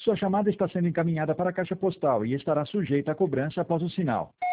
Sua chamada está sendo encaminhada para a caixa postal e estará sujeita a cobrança após o sinal.